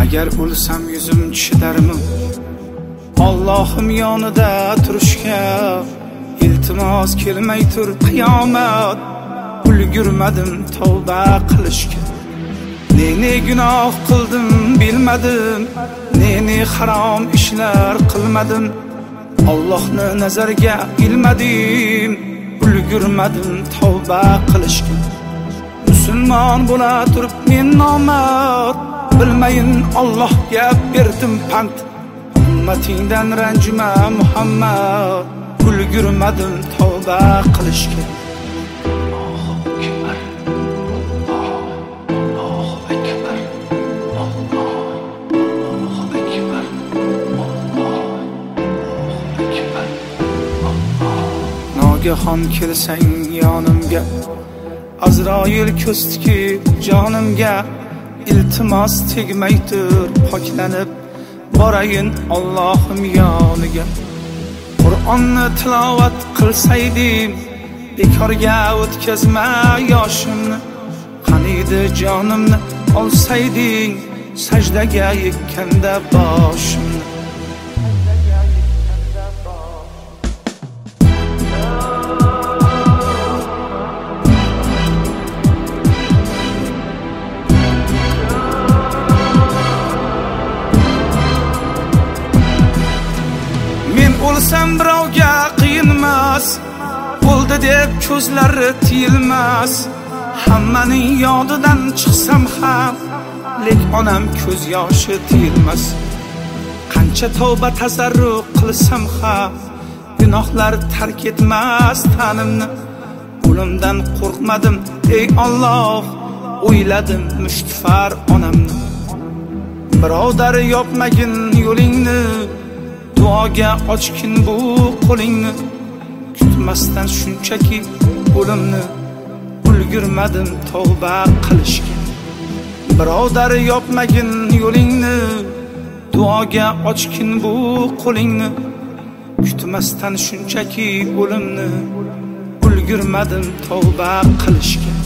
agar o'lsam yuzim chidarmi Allohim yonida turishga iltimos kelmay tur qiyomat ulgurmadim tavba qilishga ne gunoh qildim bilmadim ne harom ishlar qilmadim Allohni nazarga ilmadim ulgurmadim tavba qilishga musulmon bo'la turib men nomard bilmayin Allohga berdim pand ummatingdan ranjima Muhammad ulgurmadim tavba qilishga Nogahon kelsang yonimga Azroil ko'stiki jonimga iltimos tegmay tur poklanib borayin Allohim yoniga Qur'onni tilovat qilsaydim bekorga o'tkazma yoshimni qaniydi jonimni olsayding sajdaga yekkanda boshimni O'lsam birovga qiyinmas o'ldi deb ko'zlari tiyilmas hammaning yodidan chiqsam ham lek onam ko'z yoshi tiyilmas qancha tavba tazarru qilsam ham gunohlar tark etmas tanimni o'limdan qo'rqmadim ey Alloh o'yladim mushtfar onamni birodar yopmagin yo'lingni duoga ochkin bu qo'lingni kutmasdan shunchaki o'limni ulgurmadim tavba qilishga birodar yopmagin yo'lingni duoga ochkin bu qo'lingni kutmasdan shunchaki o'limni ulgurmadim tavba qilishga